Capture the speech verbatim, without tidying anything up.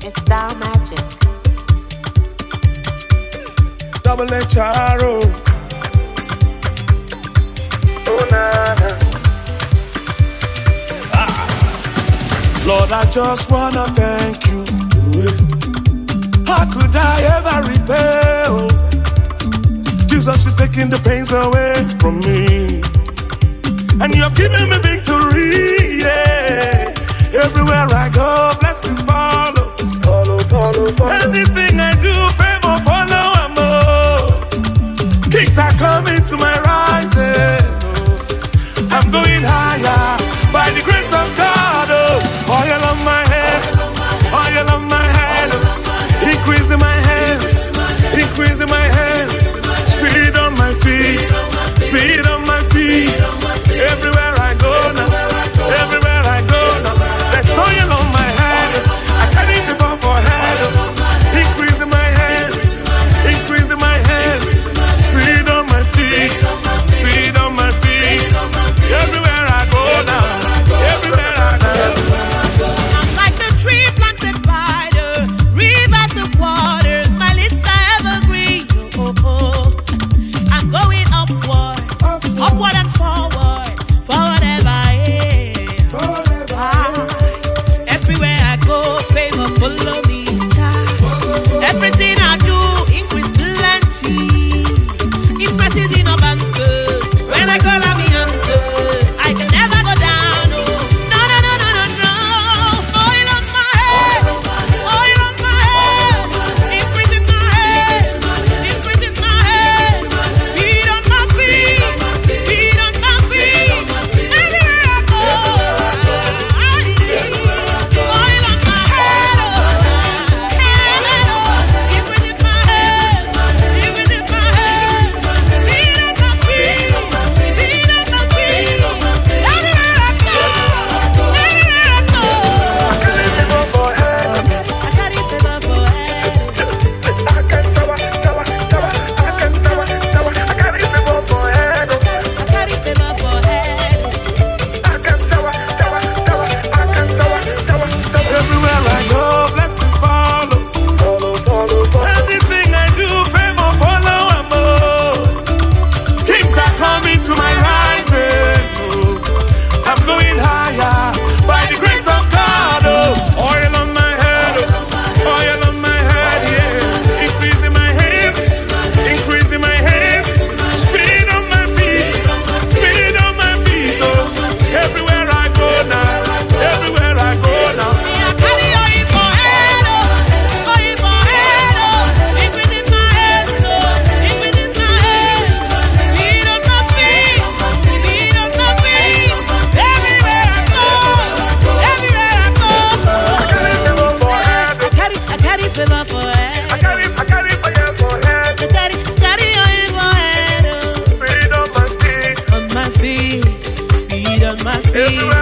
It's thou magic. Double H R O. Oh, nah, nah. Ah. Lord, I just wanna thank you. How could I ever repay? Oh, Jesus, you're taking the pains away from me, and you're giving me victory. Yeah, everywhere I go, blessings follow. Follow, follow, follow. Anything I do, favor follow. I'm more. Kings are coming to my rising. Oh, I'm going higher by the grace of God. Oh, oil on my head, oil on my head. Increase in my hands, increase in my hands. Speed on my feet, speed on my feet. Everywhere I go now, everywhere I go now. There's oil on my head. I carry the ball for head. Increase in my hands, increase in my hands. Speed on my feet, speed on my feet. Everywhere I go now, everywhere I go. I'm like the tree planted by the rivers of waters. My lips are evergreen. Oh, oh, oh. I'm going upward, upward and forward, forward ever. Yeah. Ah, everywhere I go, favor follow me. Child. Everything I do, increase plenty. It's message in abundance. When I call, I be answered. I can never go down. Oh, no, no, no, no, no, no. Oil on my head, oil on my head. Increase in my head, increase in my head. Speed on my feet, speed on my feet. Everywhere I go, I need oil on my head. Increase in my head, increase in my head. Speed on my feet, speed on my feet. Everywhere I go, everywhere I go. I carry favor for head. I carry favor for head. Everywhere I go, blessings follow. Anything I do, favor follow. I'm more. Kings are coming to my rising. Oh, I'm going higher by the grace of God. Oh, oil on my head, oh, oil on my head. Yeah, increase in my hands, increase in my hands. Speed on my feet, speed on my feet. Oh, everywhere I go now, everywhere I go now. I carry oil for head, oh, oil for head, oh. Increase in my head, oh, increase in my head. Speed on my feet, speed on my feet. Everywhere I go, everywhere I go. I carry, I carry favor for head. I carry, I carry fire for head. I carry, carry oil for head, oh. Speed on my feet. On my feet, speed on my feet. Everywhere